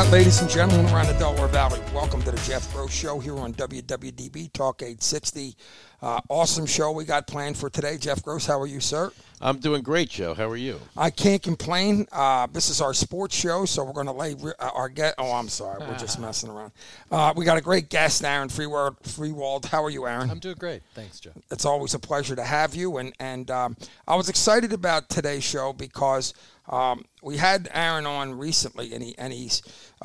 Ladies and gentlemen around the Delaware Valley, welcome to the Jeff Gross Show here on WWDB Talk 860. Awesome show we got planned for today. Jeff Gross, how are you, sir? I'm doing great, Joe. How are you? I can't complain. This is our sports show, so we're going to lay our guest. Oh, I'm sorry. We're just messing around. We got a great guest, Aaron Freewald. How are you, Aaron? I'm doing great. Thanks, Joe. It's always a pleasure to have you. And I was excited about today's show because we had Aaron on recently, and he's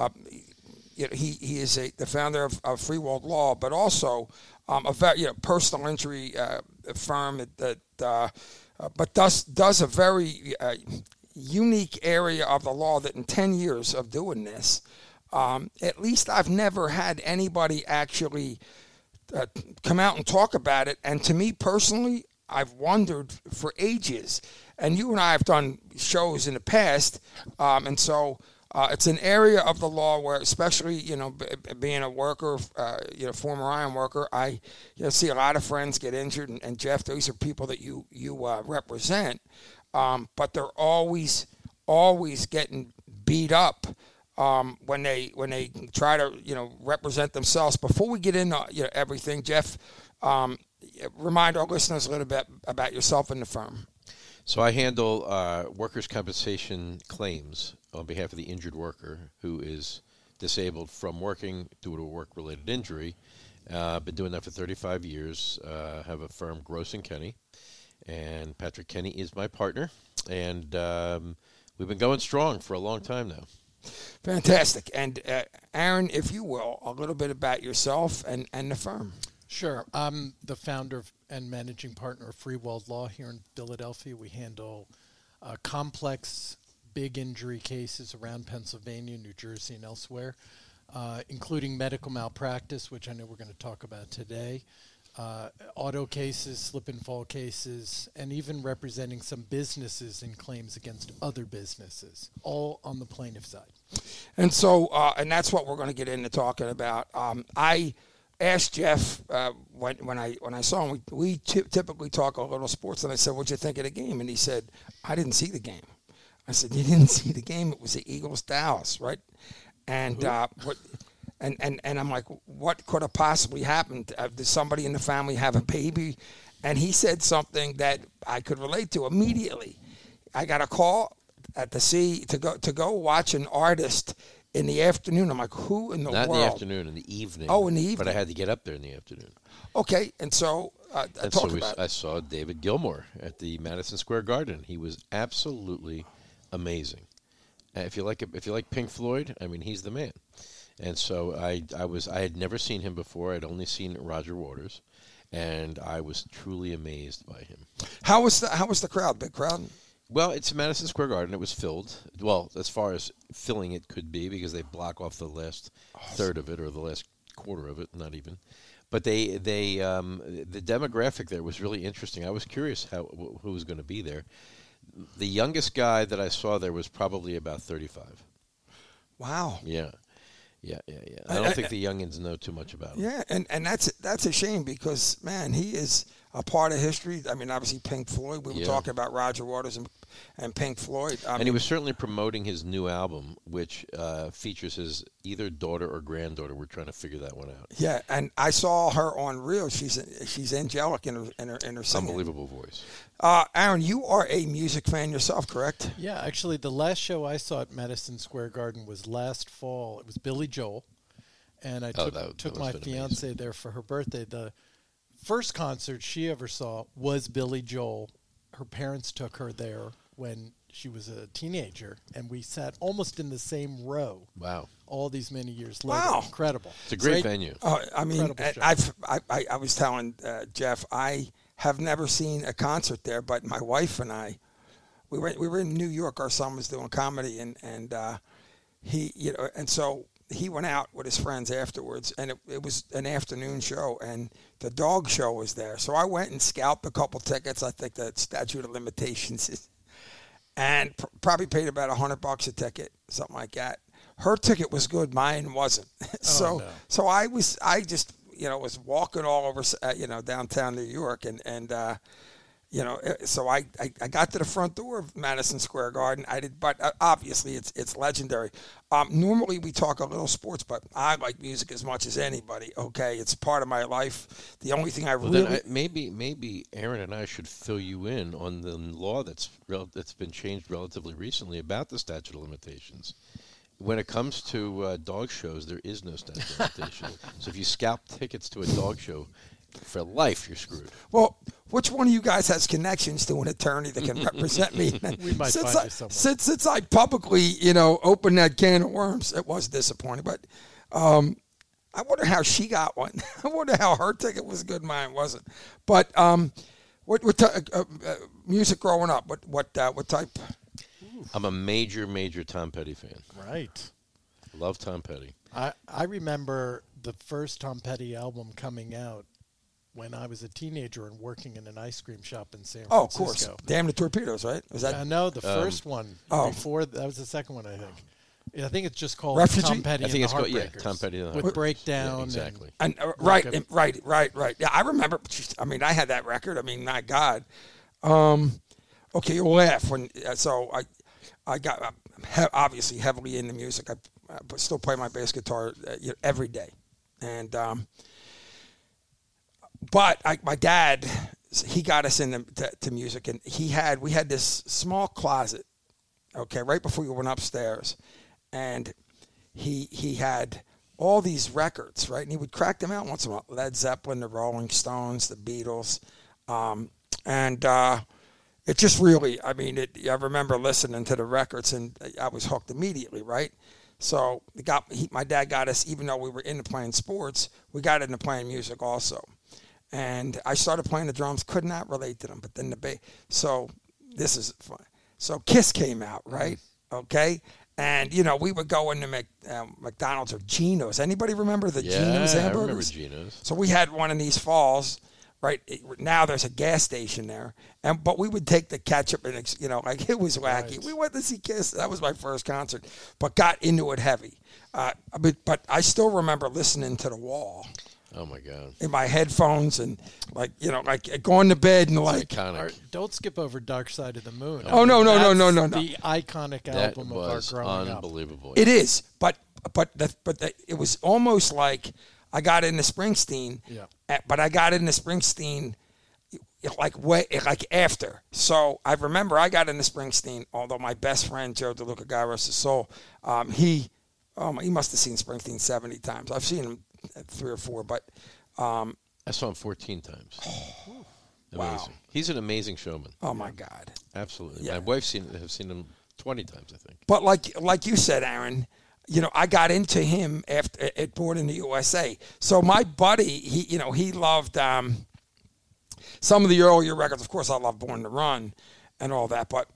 he is the founder of Freewald Law, but also a personal injury firm that but does a very unique area of the law that in 10 years of doing this, at least I've never had anybody actually come out and talk about it. And to me personally, I've wondered for ages, and you and I have done shows in the past, and so it's an area of the law where, especially, being a worker, former iron worker, I see a lot of friends get injured, and Jeff, these are people that you represent, but they're always getting beat up when they try to represent themselves. Before we get into everything, Jeff, remind our listeners a little bit about yourself and the firm. So I handle workers' compensation claims on behalf of the injured worker who is disabled from working due to a work-related injury. Been doing that for 35 years. Have a firm, Gross & Kenny, and Patrick Kenny is my partner. And we've been going strong for a long time now. Fantastic. And Aaron, if you will, a little bit about yourself and the firm. Sure. I'm the founder and managing partner of Freewald Law here in Philadelphia. We handle complex, big injury cases around Pennsylvania, New Jersey, and elsewhere, including medical malpractice, which I know we're going to talk about today, auto cases, slip and fall cases, and even representing some businesses in claims against other businesses, all on the plaintiff side. And so, and that's what we're going to get into talking about. I asked Jeff when I saw him. We typically talk a little sports, and I said, "What'd you think of the game?" And he said, "I didn't see the game." I said, "You didn't see the game? It was the Eagles-Dallas, right?" And and I'm like, "What could have possibly happened? Did somebody in the family have a baby?" And he said something that I could relate to immediately. I got a call to go watch an artist in the afternoon. I'm like, who in the world? Not in the afternoon, in the evening. Oh, in the evening. But I had to get up there in the afternoon. Okay, and so I saw David Gilmour at the Madison Square Garden. He was absolutely amazing. If you like Pink Floyd, I mean, he's the man. And so I had never seen him before. I'd only seen Roger Waters, and I was truly amazed by him. How was the crowd? Big crowd? Well, it's Madison Square Garden. It was filled. Well, as far as filling it could be, because they block off the last third of it or the last quarter of it, not even. But the demographic there was really interesting. I was curious who was going to be there. The youngest guy that I saw there was probably about 35. Wow. Yeah. I don't think the youngins know too much about him. Yeah, and that's a shame because, man, he is a part of history. I mean, obviously Pink Floyd. We were talking about Roger Waters and Pink Floyd. And he was certainly promoting his new album, which features his either daughter or granddaughter. We're trying to figure that one out. Yeah, and I saw her on Reel. She's angelic in her singing. Unbelievable voice. Aaron, you are a music fan yourself, correct? Yeah, actually, the last show I saw at Madison Square Garden was last fall. It was Billy Joel, and I took my fiance there for her birthday. The first concert she ever saw was Billy Joel. Her parents took her there when she was a teenager, and we sat almost in the same row. Wow! All these many years later. Wow! Incredible. It's a great venue. I mean, I was telling Jeff, I have never seen a concert there, but my wife and I, we were in New York. Our son was doing comedy, and he, and so he went out with his friends afterwards, and it was an afternoon show, and the dog show was there. So I went and scalped a couple tickets. I think the statute of limitations is, and probably paid about $100 a ticket, something like that. Her ticket was good, mine wasn't. So I just was walking all over, downtown New York, and So I got to the front door of Madison Square Garden. I did, but obviously it's legendary. Normally we talk a little sports, but I like music as much as anybody. Okay, it's part of my life. The only thing maybe Aaron and I should fill you in on the law that's been changed relatively recently about the statute of limitations. When it comes to dog shows, there is no statute of limitations. So if you scalp tickets to a dog show, for life, you're screwed. Well, which one of you guys has connections to an attorney that can represent me? We might find you someone. Since I publicly, opened that can of worms, it was disappointing. But I wonder how she got one. I wonder how her ticket was good, mine wasn't. But what music growing up? What type? I'm a major Tom Petty fan. Right. Love Tom Petty. I remember the first Tom Petty album coming out when I was a teenager and working in an ice cream shop in San Francisco. Oh, of course. Damn the Torpedoes, right? Was that? No, the first one. Oh. Before that was the second one, I think. I think it's just called Refugee? Tom Petty I think and it's the called Heartbreakers. Tom Petty and the with Heartbreakers. Breakdown. Yeah, exactly. And right. Yeah, I remember. I mean, I had that record. I mean, my God. Okay, you'll laugh when. So I got obviously heavily into music. I still play my bass guitar every day, and but my dad, he got us into music, and we had this small closet, okay, right before we went upstairs, and he had all these records, right, and he would crack them out once in a while, Led Zeppelin, the Rolling Stones, the Beatles, and it just really, I mean, I remember listening to the records, and I was hooked immediately, right? So my dad got us, even though we were into playing sports, we got into playing music also. And I started playing the drums, could not relate to them, but then the bass. So this is fun. So Kiss came out, right? Okay. And, we would go into McDonald's or Geno's. Anybody remember the Geno's hamburgers? Yeah, I remember Geno's. So we had one in East Falls. Right now, there's a gas station there, but we would take the ketchup and it was wacky. Right. We went to see Kiss. That was my first concert, but got into it heavy. But I still remember listening to The Wall. Oh my God! In my headphones and like going to bed and it's iconic. Don't skip over Dark Side of the Moon. Oh no! The iconic album of our growing up. Unbelievable. It is, but it was almost like. I got into Springsteen, but I got into Springsteen like after. So I remember I got into Springsteen, although my best friend, Joe DeLuca, God rest his soul, he must have seen Springsteen 70 times. I've seen him 3 or 4, but... I saw him 14 times. Amazing. Wow. He's an amazing showman. Oh, my God. Absolutely. Yeah. My wife's seen him 20 times, I think. But like you said, Aaron... I got into him after at Born in the USA. So my buddy, he loved some of the earlier records. Of course, I love Born to Run and all that. But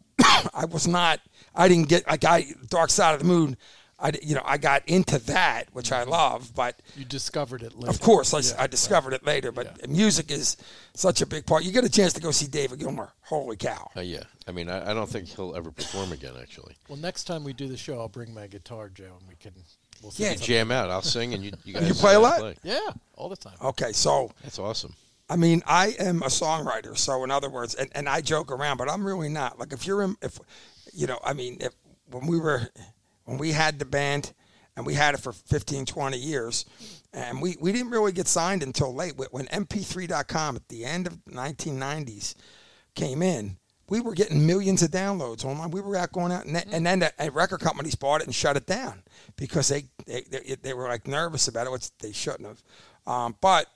I didn't get Dark Side of the Moon. I got into that, which I love. But you discovered it later. Of course, I discovered it later. But music is such a big part. You get a chance to go see David Gilmour. Holy cow! Yeah, I mean, I don't think he'll ever perform again. Actually. Well, next time we do the show, I'll bring my guitar, Joe, and we'll jam out. I'll sing, and you guys you play a lot. Yeah, all the time. Okay, so that's awesome. I mean, I am a songwriter. So in other words, and I joke around, but I'm really not. Like when we had the band, and we had it for 15, 20 years, and we didn't really get signed until late. When MP3.com at the end of the 1990s came in, we were getting millions of downloads online. We were going out, and then the record companies bought it and shut it down because they were like nervous about it, which they shouldn't have.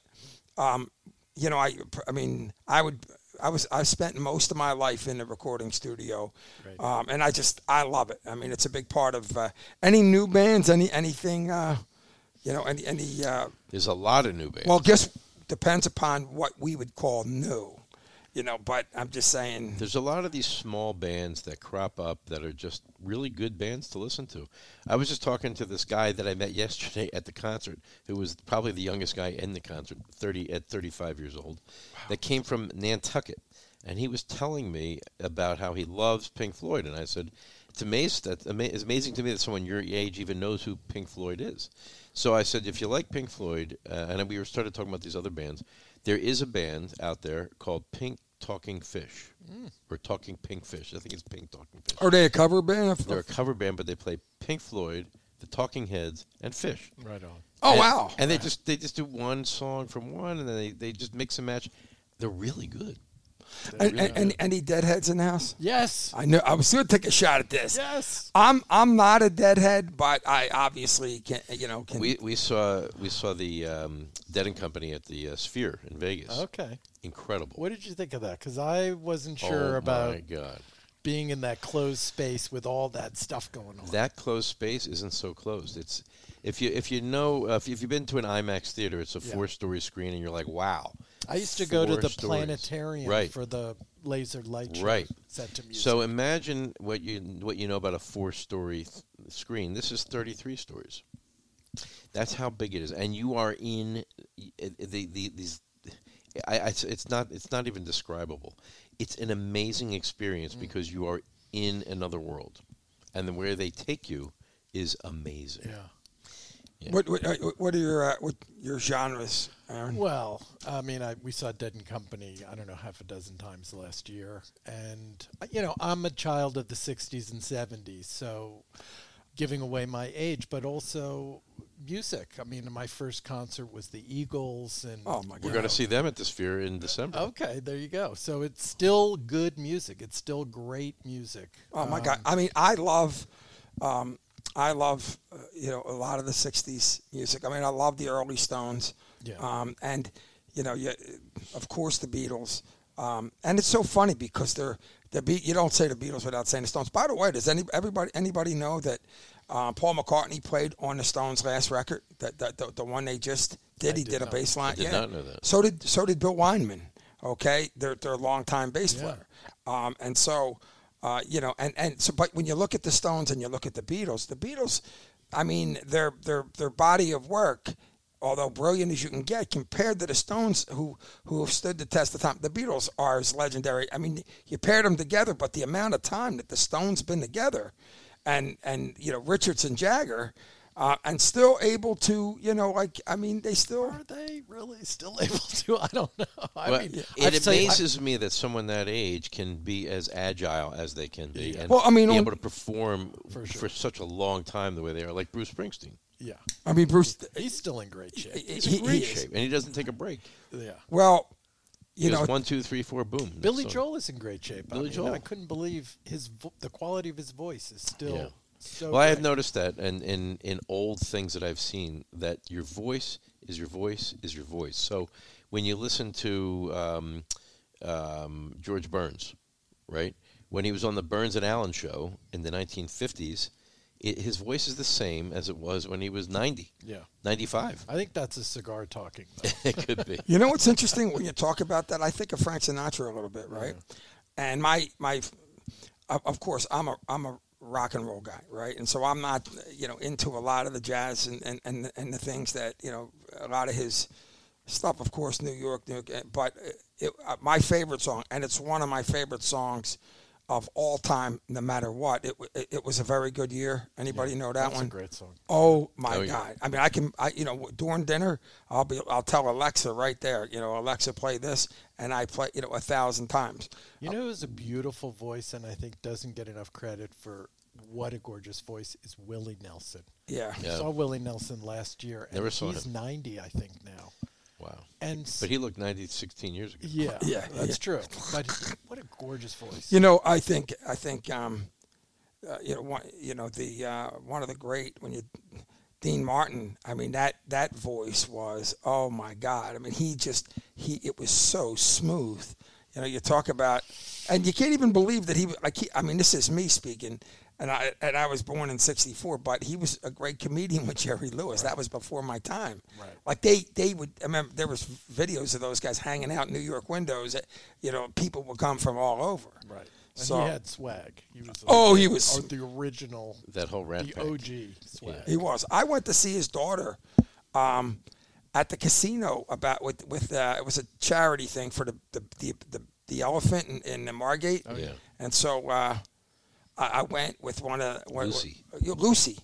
I spent most of my life in the recording studio, right. And I love it. I mean, it's a big part of any new bands, anything, any. There's a lot of new bands. Well, depends upon what we would call new, but I'm just saying. There's a lot of these small bands that crop up that are just really good bands to listen to. I was just talking to this guy that I met yesterday at the concert, who was probably the youngest guy in the concert, 35 years old, that came from Nantucket. And he was telling me about how he loves Pink Floyd. And I said, it's amazing to me that someone your age even knows who Pink Floyd is. So I said, if you like Pink Floyd, and we started talking about these other bands, there is a band out there called Pink Talking Fish or Talking Pink Fish. I think it's Pink Talking Fish. Are they a cover band? They're a cover band, but they play Pink Floyd, the Talking Heads, and Fish. Right on. Oh, And- wow. And they just do one song from one, and then they just mix and match. They're really good. And any Deadheads in the house? Yes. I know. I was going to take a shot at this. Yes. I'm not a Deadhead, but I obviously can. Can. We saw the Dead and Company at the Sphere in Vegas. Okay. Incredible. What did you think of that? Because I wasn't sure about my God. being in that closed space with all that stuff going on. That closed space isn't so closed. It's if you've been to an IMAX theater, it's a 4-story screen, and you're like, wow. I used to go to 4 the stories. planetarium Right. for the laser light show Right. set to music. So imagine what you know about a 4-story screen. This is 33 stories. That's how big it is, and you are in these. It's not even describable. It's an amazing experience because you are in another world, and then where they take you is amazing. yeah. What are your genres, Aaron? Well, I mean, we saw Dead and Company, I don't know, half a dozen times last year. And, I'm a child of the 60s and 70s, so giving away my age, but also music. I mean, my first concert was the Eagles. And Oh, my God. We're going to see them at the Sphere in December. Okay, there you go. So it's still good music. It's still great music. Oh, my God. I mean, I love a lot of the 60s music. I mean, I love the early Stones. Yeah. And, of course, the Beatles. And it's so funny because you don't say the Beatles without saying the Stones. By the way, does anybody know that Paul McCartney played on the Stones' last record? The one they just did. He did a bass line. I did not know that. So did Bill Weinman. Okay, they're a longtime bass player. And so. But when you look at the Stones and you look at the Beatles, I mean, their body of work, although brilliant as you can get, compared to the Stones, who have stood the test of time, the Beatles are as legendary. I mean, you paired them together, but the amount of time that the Stones been together, and Richards and Jagger, and still able to, they still. Are they really still able to? I don't know. It amazes me that someone that age can be as agile as they can be, and be able to perform for such a long time the way they are, like Bruce Springsteen. Yeah. I mean, Bruce. He's still in great shape. He's in great shape, and he doesn't take a break. Yeah. Well, He goes 1, 2, 3, 4, boom. Billy Joel is in great shape. Billy Joel. I couldn't believe the quality of his voice is still. Yeah. So I have great. noticed that, and in old things that I've seen, that your voice is your voice is your voice. So when you listen to George Burns, right, when he was on the Burns and Allen show in the 1950s, his voice is the same as it was when he was 90, 95. I think that's a cigar talking. It could be. You know what's interesting when you talk about that? I think of Frank Sinatra a little bit, right? And my of course, I'm a rock and roll guy, right? And so I'm not, into a lot of the jazz and the things that, a lot of his stuff, of course, New York, but my favorite song, and it's one of my favorite songs of all time, no matter what. It was a very good year. Anybody know that one? That's a great song. Oh my God! I mean, during dinner, I'll tell Alexa right there. Alexa, play this, and I play 1,000 times. Who's a beautiful voice, and I think doesn't get enough credit for what a gorgeous voice is Willie Nelson. Yeah. I saw Willie Nelson last year, and Never saw he's him. 90, I think now. Wow. But he looked 90 16 years ago. Yeah, that's true. But what a gorgeous voice. I think one of the great Dean Martin. I mean that voice was, oh my God. I mean it was so smooth. You talk about, and you can't even believe that this is me speaking. And I was born in '64, but he was a great comedian with Jerry Lewis. Right. That was before my time. Right. Like they would. I remember there was videos of those guys hanging out in New York windows. People would come from all over. Right. And so he had swag. He was the original. That whole rat the pack. OG swag. Yeah. He was. I went to see his daughter at the casino with it was a charity thing for the elephant in the Margate. Oh, yeah. And so. I went with Lucy. Lucy,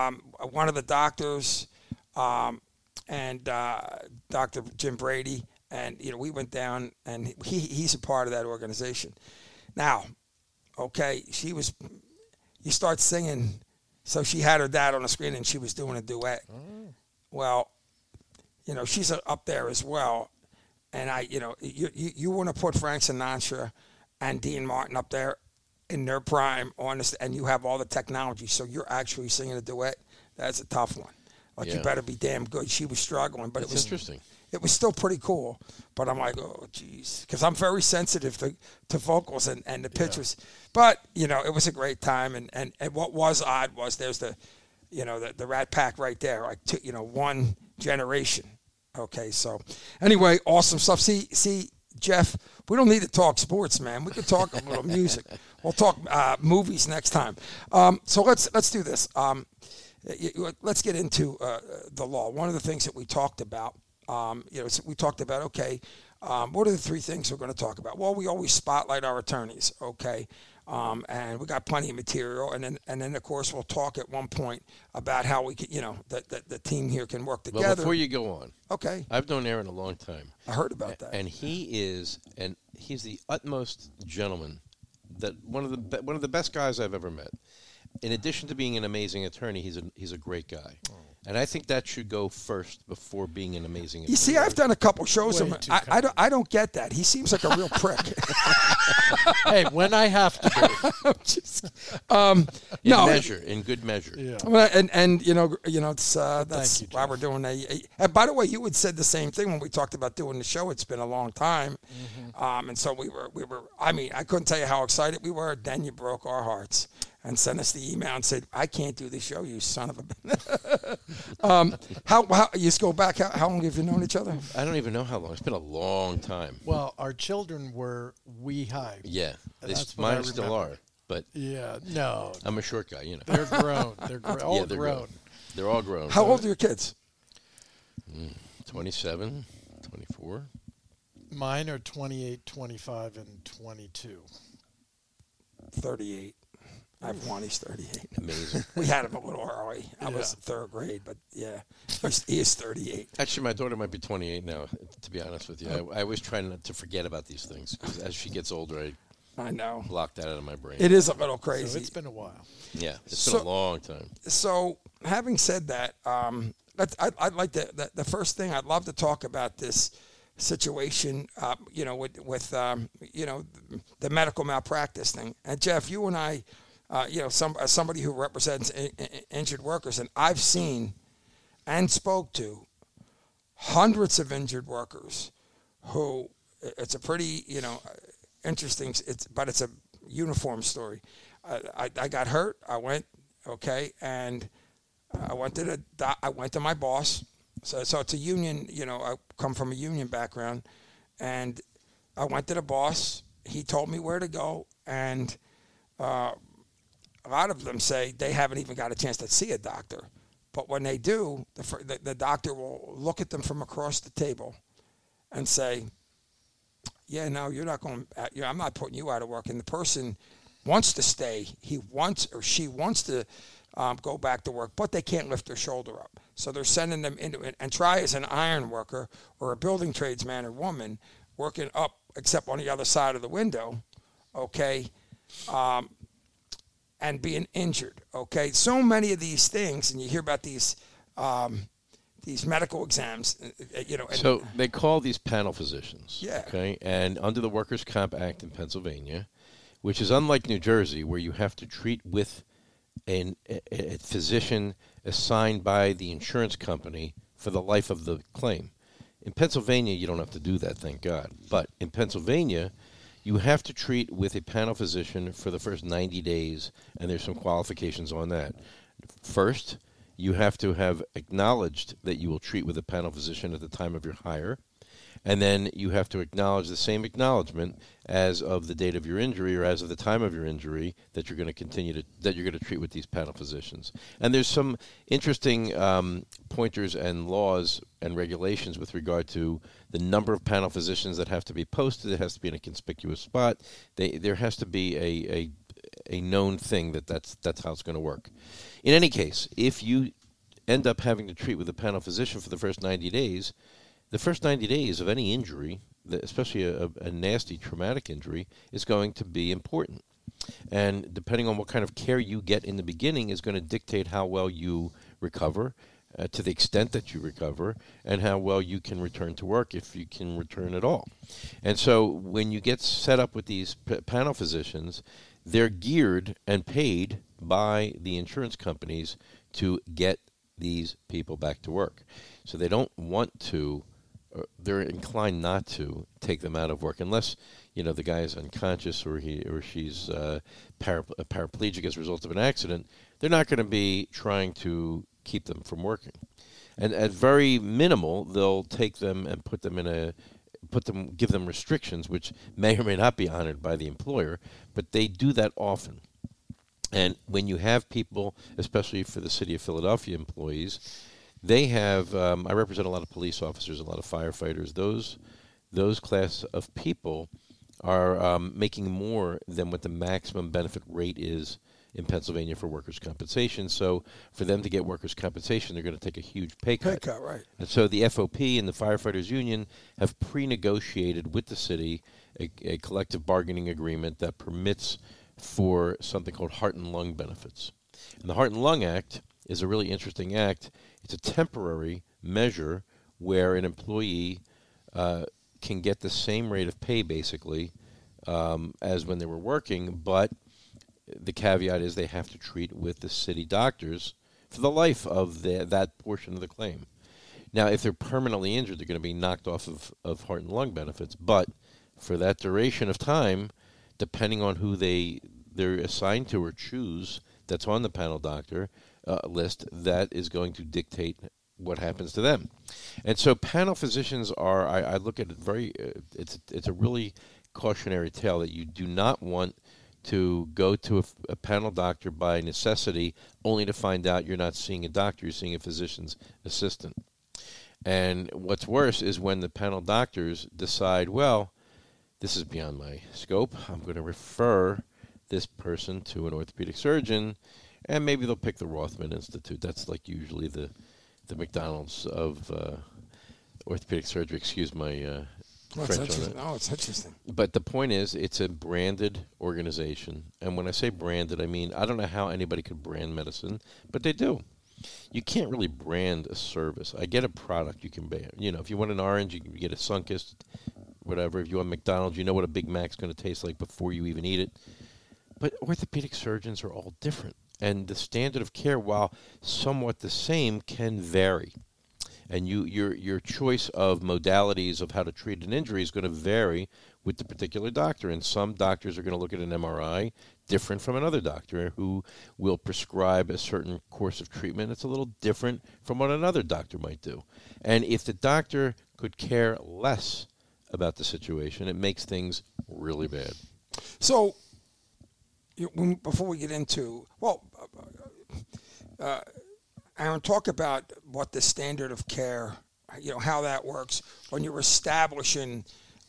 one of the doctors, and Dr. Jim Brady, And, we went down, and he's a part of that organization. Now, okay, you start singing. So she had her dad on the screen, and she was doing a duet. Oh. Well, she's up there as well. And you want to put Frank Sinatra and Dean Martin up there in their prime on this, and you have all the technology, so you're actually singing a duet. That's a tough one. You better be damn good. She was struggling, but it was interesting. It was still pretty cool, but I'm like, oh, geez, because I'm very sensitive to vocals and the pitches. Yeah. But, it was a great time, and what was odd was there's the Rat Pack right there, like, one generation. Okay, so anyway, awesome stuff. See, Jeff, we don't need to talk sports, man. We could talk a little music. We'll talk movies next time. So let's do this. Let's get into the law. One of the things that we talked about, we talked about, okay, what are the three things we're going to talk about? Well, we always spotlight our attorneys, okay, and we got plenty of material, and then of course we'll talk at one point about how we can, that the team here can work together. Well, before you go on, okay, I've known Aaron a long time. I heard about that, and he's the utmost gentleman. That one of the best guys I've ever met. In addition to being an amazing attorney, he's a great guy. Oh. And I think that should go first before being an amazing attorney. You see, I've done a couple shows. I don't get that. He seems like a real prick. Hey, when I have to be. In good measure. Yeah. Well, and it's that's why we're doing and by the way, you had said the same thing when we talked about doing the show. It's been a long time. Mm-hmm. And so we were I couldn't tell you how excited we were. Then you broke our hearts and sent us the email and said, I can't do the show, you son of a... how you just go back, how long have you known each other? I don't even know how long. It's been a long time. Well, our children were wee high. Yeah. Mine still are. But yeah, no. I'm a short guy, They're grown. They're all grown. They're all grown. How old are your kids? 27, 24. Mine are 28, 25, and 22. 38. I have one. He's 38. Amazing. We had him a little early. I was in third grade, but yeah, he is 38. Actually, my daughter might be 28 now, to be honest with you. I always try not to forget about these things, because as she gets older, I know. Block that out of my brain. It is a little crazy. So it's been a while. Yeah, it's been a long time. So, having said that, I'd like to, the first thing I'd love to talk about this situation, with the medical malpractice thing. And Jeff, you and I, somebody who represents injured workers, and I've seen and spoke to hundreds of injured workers who, it's a pretty, interesting, but it's a uniform story. I got hurt. I went, and I went to my boss. So it's a union, I come from a union background, and I went to the boss. He told me where to go, and a lot of them say they haven't even got a chance to see a doctor. But when they do, the doctor will look at them from across the table and say, yeah, no, you're not going to, I'm not putting you out of work. And the person wants to stay. He wants or she wants to go back to work, but they can't lift their shoulder up. So they're sending them into it. And try as an iron worker or a building tradesman or woman working up, except on the other side of the window, and being injured, So many of these things, and you hear about these medical exams, So they call these panel physicians, yeah. And under the Workers' Comp Act in Pennsylvania, which is unlike New Jersey, where you have to treat with a physician assigned by the insurance company for the life of the claim. In Pennsylvania, you don't have to do that, thank God. But in Pennsylvania, you have to treat with a panel physician for the first 90 days, and there's some qualifications on that. First, you have to have acknowledged that you will treat with a panel physician at the time of your hire, and then you have to acknowledge the same acknowledgement as of the date of your injury or as of the time of your injury that you're going to treat with these panel physicians. And there's some interesting pointers and laws and regulations with regard to the number of panel physicians that have to be posted. It has to be in a conspicuous spot. There has to be a known thing that's how it's going to work. In any case, if you end up having to treat with a panel physician for the first 90 days, the first 90 days of any injury, especially a nasty traumatic injury, is going to be important. And depending on what kind of care you get in the beginning is going to dictate how well you recover, to the extent that you recover, and how well you can return to work, if you can return at all. And so when you get set up with these panel physicians, they're geared and paid by the insurance companies to get these people back to work. So they don't want to, they're inclined not to take them out of work unless, the guy is unconscious or he or she's paraplegic as a result of an accident. They're not going to be trying to keep them from working. And at very minimal, they'll take them and give them restrictions, which may or may not be honored by the employer, but they do that often. And when you have people, especially for the city of Philadelphia employees, they have, I represent a lot of police officers, a lot of firefighters. Those class of people are making more than what the maximum benefit rate is in Pennsylvania for workers' compensation. So for them to get workers' compensation, they're going to take a huge pay cut. Pay cut, right. And so the FOP and the Firefighters Union have pre-negotiated with the city a collective bargaining agreement that permits for something called heart and lung benefits. And the Heart and Lung Act is a really interesting act. It's a temporary measure where an employee can get the same rate of pay, basically, as when they were working, but the caveat is they have to treat with the city doctors for the life of that portion of the claim. Now, if they're permanently injured, they're going to be knocked off of heart and lung benefits, but for that duration of time, depending on who they're assigned to or choose that's on the panel doctor list, that is going to dictate what happens to them. And so panel physicians are, I look at it it's a really cautionary tale that you do not want to go to a panel doctor by necessity only to find out you're not seeing a doctor, you're seeing a physician's assistant. And what's worse is when the panel doctors decide, well, this is beyond my scope, I'm going to refer this person to an orthopedic surgeon, and maybe they'll pick the Rothman Institute. That's like usually the McDonald's of orthopedic surgery. Excuse my French on that. Oh, it's interesting. But the point is, it's a branded organization. And when I say branded, I mean, I don't know how anybody could brand medicine, but they do. You can't really brand a service. I get a product you can buy. If you want an orange, you can get a Sunkist, whatever. If you want McDonald's, you know what a Big Mac's going to taste like before you even eat it. But orthopedic surgeons are all different. And the standard of care, while somewhat the same, can vary. And your choice of modalities of how to treat an injury is going to vary with the particular doctor. And some doctors are going to look at an MRI different from another doctor who will prescribe a certain course of treatment. It's a little different from what another doctor might do. And if the doctor could care less about the situation, it makes things really bad. So, before we get into, Aaron, talk about what the standard of care, how that works when you're establishing,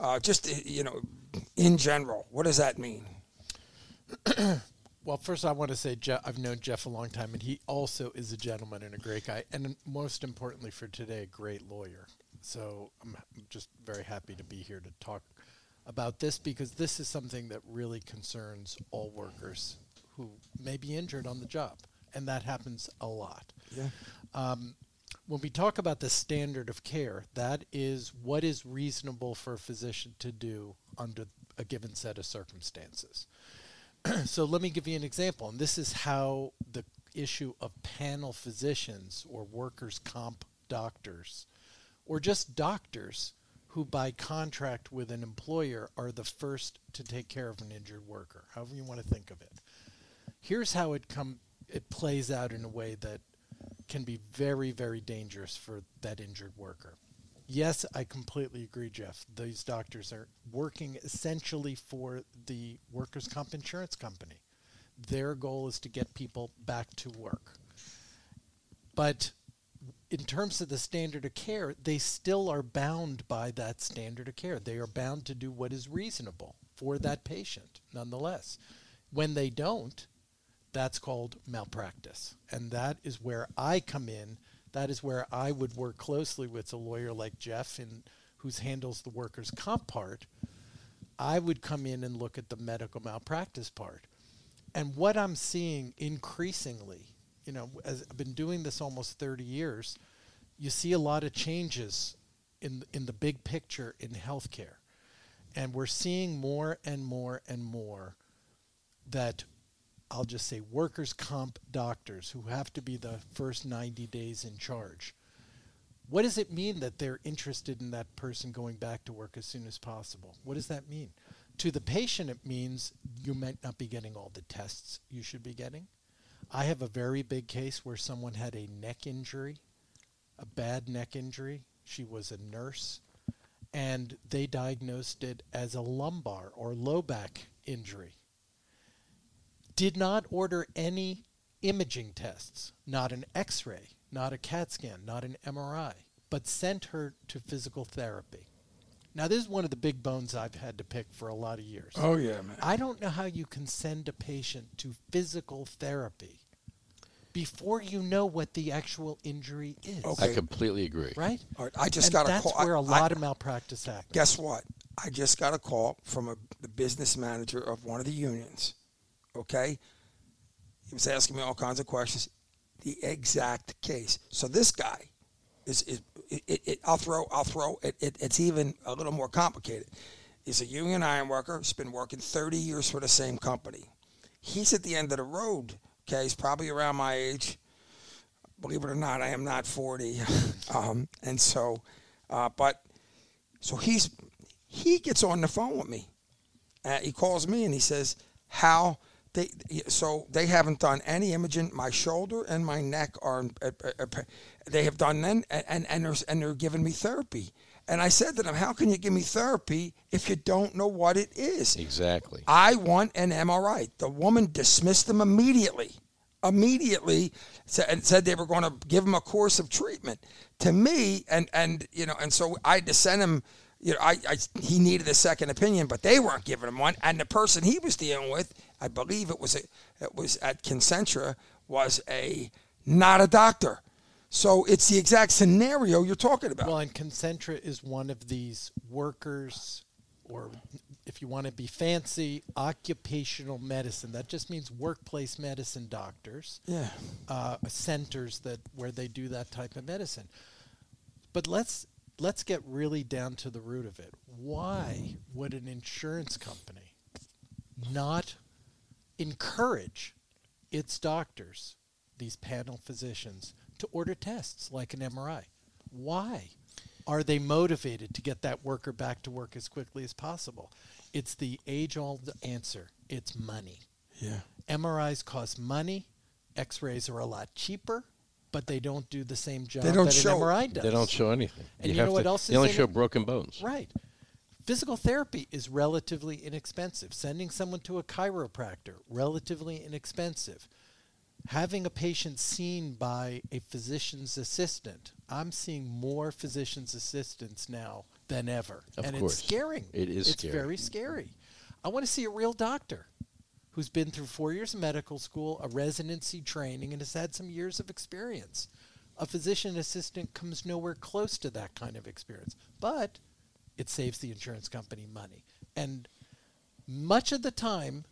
in general. What does that mean? Well, first I want to say I've known Jeff a long time, and he also is a gentleman and a great guy, and most importantly for today, a great lawyer. So I'm just very happy to be here to talk about this, because this is something that really concerns all workers who may be injured on the job, and that happens a lot. Yeah. When we talk about the standard of care, that is what is reasonable for a physician to do under a given set of circumstances. So let me give you an example, and this is how the issue of panel physicians or workers' comp doctors, or just doctors who by contract with an employer are the first to take care of an injured worker, however you want to think of it. Here's how it plays out in a way that can be very, very dangerous for that injured worker. Yes, I completely agree, Jeff. These doctors are working essentially for the workers' comp insurance company. Their goal is to get people back to work. But in terms of the standard of care, they still are bound by that standard of care. They are bound to do what is reasonable for that patient, nonetheless. When they don't, that's called malpractice. And that is where I come in That is where I would work closely with a lawyer like Jeff, who handles the workers' comp part. I would come in and look at the medical malpractice part. And what I'm seeing increasingly, as I've been doing this almost 30 years, you see a lot of changes in the big picture in healthcare. And we're seeing more and more and more that, I'll just say, workers' comp doctors who have to be the first 90 days in charge. What does it mean that they're interested in that person going back to work as soon as possible? What does that mean? To the patient, it means you might not be getting all the tests you should be getting. I have a very big case where someone had a neck injury, a bad neck injury. She was a nurse, and they diagnosed it as a lumbar or low back injury. Did not order any imaging tests, not an X-ray, not a CAT scan, not an MRI, but sent her to physical therapy. Now, this is one of the big bones I've had to pick for a lot of years. Oh, yeah, man. I don't know how you can send a patient to physical therapy before you know what the actual injury is. Okay. I completely agree. Right? All right, I just And got a that's call. where a lot of malpractice happens. Guess what? I just got a call from the business manager of one of the unions. Okay? He was asking me all kinds of questions. The exact case. So this guy I'll throw it. It's even a little more complicated. He's a union iron worker. He's been working 30 years for the same company. He's at the end of the road. Okay, he's probably around my age. Believe it or not, I am not 40. He gets on the phone with me. He calls me and he says, they haven't done any imaging. My shoulder and my neck are they have done then, and they're giving me therapy. And I said to them, how can you give me therapy if you don't know what it is? Exactly. I want an MRI. The woman dismissed them immediately, said they were going to give him a course of treatment. To me, and so I had to send him. He needed a second opinion, but they weren't giving him one. And the person he was dealing with, I believe it was at Concentra, was not a doctor. So it's the exact scenario you're talking about. Well, and Concentra is one of these workers, or if you want to be fancy, occupational medicine. That just means workplace medicine doctors. Yeah. Centers where they do that type of medicine. But let's get really down to the root of it. Why would an insurance company not encourage its doctors, these panel physicians, to order tests like an MRI? Why are they motivated to get that worker back to work as quickly as possible? It's the age-old answer. It's money. Yeah. MRIs cost money. X-rays are a lot cheaper, but they don't do the same job They don't that show- an MRI does. They don't show anything. And you know what else They is only in show it? broken bones. Right. Physical therapy is relatively inexpensive. Sending someone to a chiropractor, relatively inexpensive. Having a patient seen by a physician's assistant. I'm seeing more physician's assistants now than ever. Of and course. it's scaring. It is It's scary. very scary. I want to see a real doctor who's been through 4 years of medical school, a residency training, and has had some years of experience. A physician assistant comes nowhere close to that kind of experience. But it saves the insurance company money. And much of the time,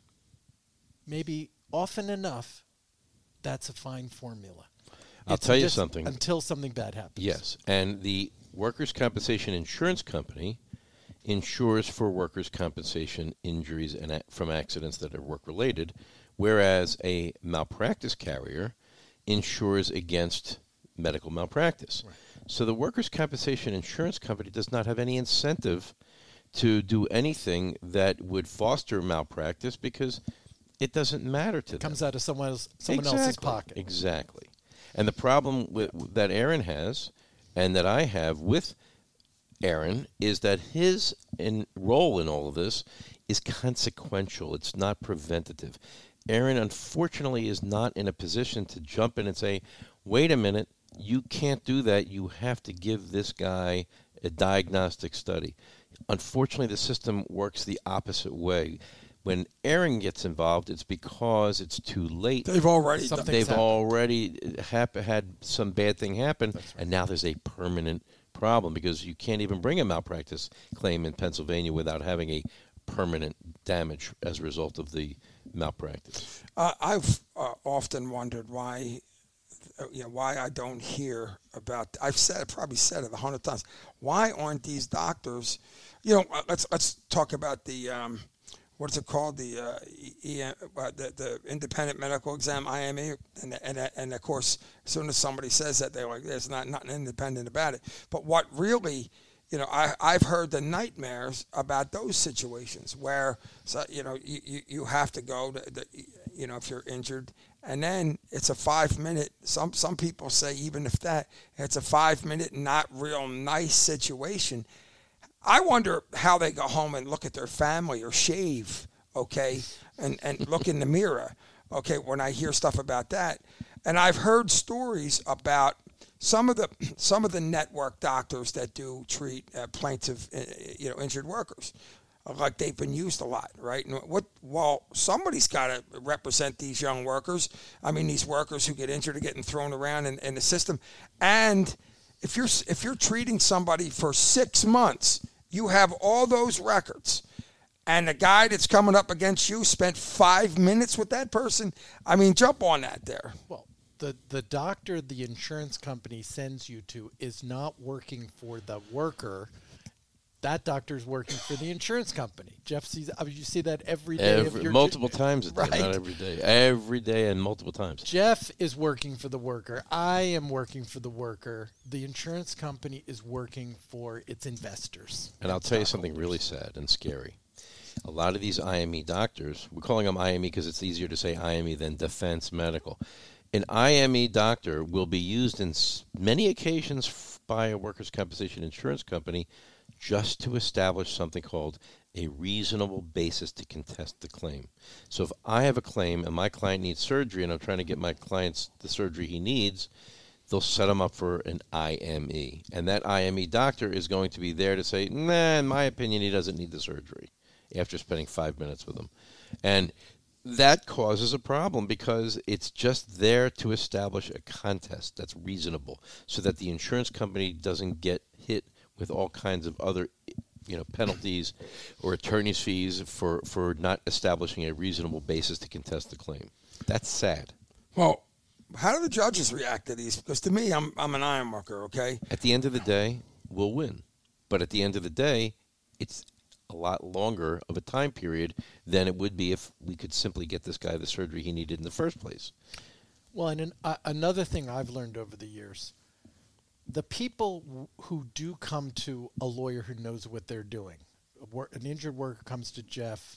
maybe often enough, that's a fine formula. I'll It's tell you just something. Until something bad happens. Yes, and the workers' compensation insurance company insures for workers' compensation injuries and from accidents that are work-related, whereas a malpractice carrier insures against medical malpractice. Right. So the workers' compensation insurance company does not have any incentive to do anything that would foster malpractice because it doesn't matter to them. Comes out of someone else's Exactly. pocket. Exactly. And the problem that Aaron has and that I have with Aaron is that his role in all of this is consequential. It's not preventative. Aaron, unfortunately, is not in a position to jump in and say, wait a minute, you can't do that. You have to give this guy a diagnostic study. Unfortunately, the system works the opposite way. When Aaron gets involved, it's because it's too late. They've already had some bad thing happen, right. And now there's a permanent problem because you can't even bring a malpractice claim in Pennsylvania without having a permanent damage as a result of the malpractice. I've often wondered why I don't hear about. I've probably said it 100 times. Why aren't these doctors? Let's talk about the what's it called, the independent medical exam, IME, and of course, as soon as somebody says that, they're like, there's nothing independent about it. But what really, I've heard the nightmares about those situations where, you have to go to, if you're injured, and then it's a 5-minute. Some people say even if that, it's a 5-minute, not real nice situation. I wonder how they go home and look at their family or shave, okay, and look in the mirror, okay, when I hear stuff about that. And I've heard stories about some of the network doctors that do treat plaintiff, injured workers, like they've been used a lot, right? And somebody's got to represent these young workers. I mean, these workers who get injured are getting thrown around in the system. And if you're treating somebody for 6 months, you have all those records, and the guy that's coming up against you spent 5 minutes with that person. I mean, jump on that there. Well, the doctor the insurance company sends you to is not working for the worker. That doctor's working for the insurance company. Jeff sees. You see that every day. Multiple times a day, right? Not every day. Every day and multiple times. Jeff is working for the worker. I am working for the worker. The insurance company is working for its investors. And I'll tell you something really sad and scary. A lot of these IME doctors, we're calling them IME because it's easier to say IME than defense medical. An IME doctor will be used in many occasions by a workers' compensation insurance company just to establish something called a reasonable basis to contest the claim. So if I have a claim and my client needs surgery and I'm trying to get my client the surgery he needs, they'll set him up for an IME. And that IME doctor is going to be there to say, nah, in my opinion, he doesn't need the surgery after spending 5 minutes with him. And that causes a problem because it's just there to establish a contest that's reasonable so that the insurance company doesn't get hit with all kinds of other, penalties or attorney's fees for not establishing a reasonable basis to contest the claim. That's sad. Well, how do the judges react to these? Because to me, I'm an iron worker, okay? At the end of the day, we'll win. But at the end of the day, it's a lot longer of a time period than it would be if we could simply get this guy the surgery he needed in the first place. Well, and another thing I've learned over the years, the people who do come to a lawyer who knows what they're doing, an injured worker comes to Jeff,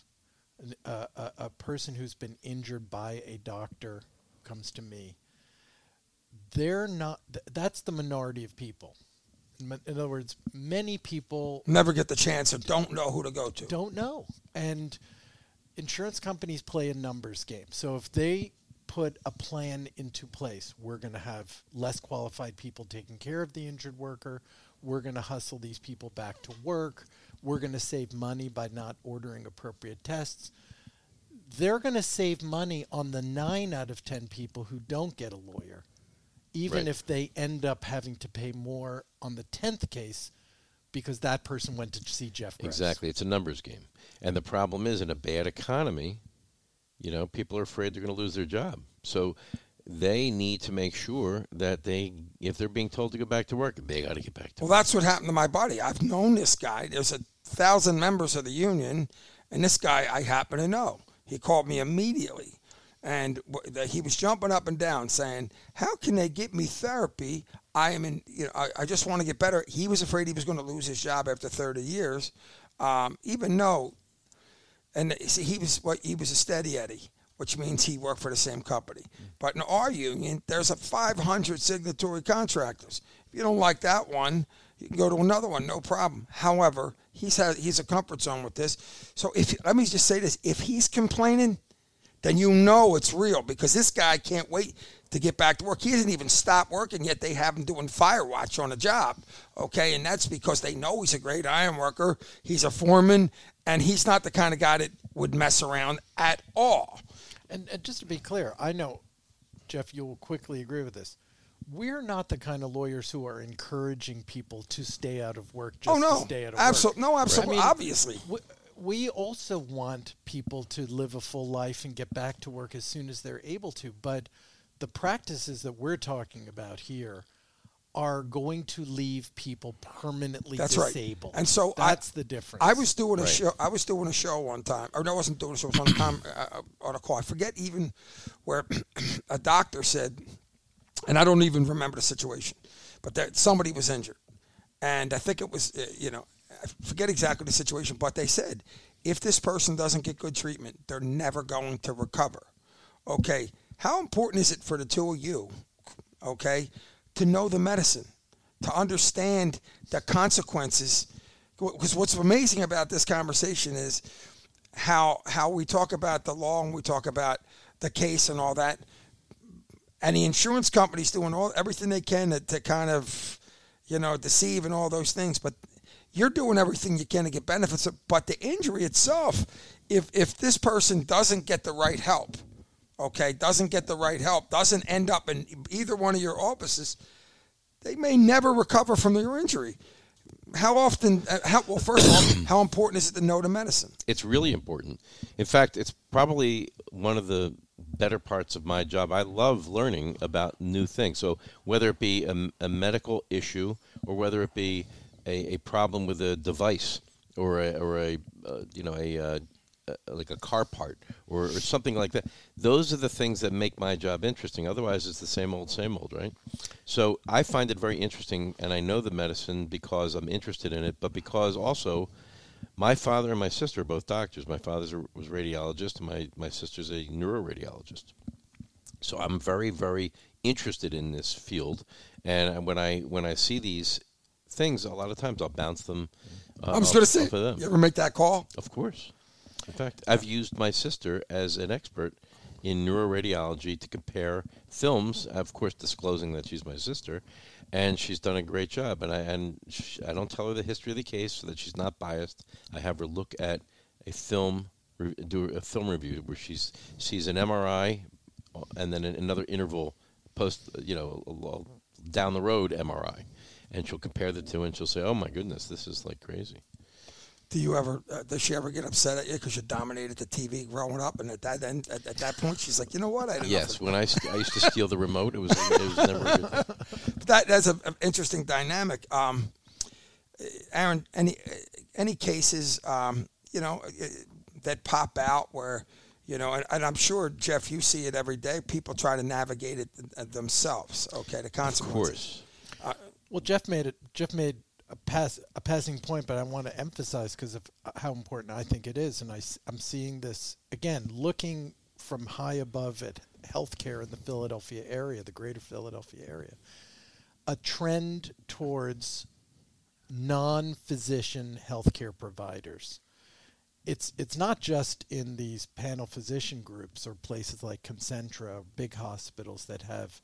a person who's been injured by a doctor comes to me, they're not, that's the minority of people. In other words, many people never get the chance or don't know who to go to. Don't know. And insurance companies play a numbers game. So if they put a plan into place, we're going to have less qualified people taking care of the injured worker. We're going to hustle these people back to work. We're going to save money by not ordering appropriate tests. They're going to save money on the 9 out of 10 people who don't get a lawyer, even right. if they end up having to pay more on the 10th case because that person went to see Jeff Gross. Exactly. It's a numbers game. And the problem is, in a bad economy, people are afraid they're going to lose their job. So they need to make sure that if they're being told to go back to work, they got to get back to work. Well, that's what happened to my buddy. I've known this guy. There's 1,000 members of the union, and this guy I happen to know. He called me immediately, and he was jumping up and down saying, how can they give me therapy? I just want to get better. He was afraid he was going to lose his job after 30 years, even though, and see, he was a steady Eddie, which means he worked for the same company. But in our union, there's 500 signatory contractors. If you don't like that one, you can go to another one, no problem. However, he's a comfort zone with this. So let me just say this: if he's complaining, then it's real, because this guy can't wait to get back to work. He hasn't even stopped working yet. They have him doing fire watch on a job, okay? And that's because they know he's a great iron worker. He's a foreman, and he's not the kind of guy that would mess around at all. And just to be clear, I know, Jeff, you'll quickly agree with this. We're not the kind of lawyers who are encouraging people to stay out of work just to stay out of work. No, absolutely. I mean, obviously. We also want people to live a full life and get back to work as soon as they're able to. But the practices that we're talking about here are going to leave people permanently disabled. Right. And so that's the difference. I was doing a show. I was doing a show one time. Or no, I wasn't doing a show. It was on time on a call. I forget even where a doctor said, and I don't even remember the situation, but somebody was injured, and I think it was I forget exactly the situation, but they said if this person doesn't get good treatment, they're never going to recover. Okay, how important is it for the two of you? Okay. To know the medicine, to understand the consequences. Because what's amazing about this conversation is how we talk about the law and we talk about the case and all that. And the insurance company's doing everything they can to kind of, deceive and all those things. But you're doing everything you can to get benefits. But the injury itself, if this person doesn't get the right help, doesn't end up in either one of your offices, they may never recover from their injury. How often, first of all, how important is it to know the medicine? It's really important. In fact, it's probably one of the better parts of my job. I love learning about new things. So whether it be a medical issue or whether it be a problem with a device or like a car part or something like that. Those are the things that make my job interesting. Otherwise, it's the same old, right? So I find it very interesting, and I know the medicine because I'm interested in it, but because also my father and my sister are both doctors. My father was a radiologist, and my sister's a neuroradiologist. So I'm very, very interested in this field, and when I see these things, a lot of times I'll bounce them I was going to say, off of them. You ever make that call? Of course. In fact, I've used my sister as an expert in neuroradiology to compare films, of course disclosing that she's my sister, and she's done a great job. And I don't tell her the history of the case so that she's not biased. I have her look at a film, do a film review where she sees an MRI and then another interval down the road MRI. And she'll compare the two, and she'll say, "Oh my goodness, this is like crazy." Does she ever get upset at you because you dominated the TV growing up? And at that point, she's like, you know what? Yes, when I used to steal the remote, it was never a good thing. That's an interesting dynamic. Aaron, any cases, that pop out where, and I'm sure, Jeff, you see it every day. People try to navigate it themselves. Okay, the consequences. Of course. Well, Jeff made a passing point, but I want to emphasize because of how important I think it is. And I'm seeing this, again, looking from high above at healthcare in the Philadelphia area, the greater Philadelphia area, a trend towards non-physician healthcare providers. It's not just in these panel physician groups or places like Concentra, big hospitals that have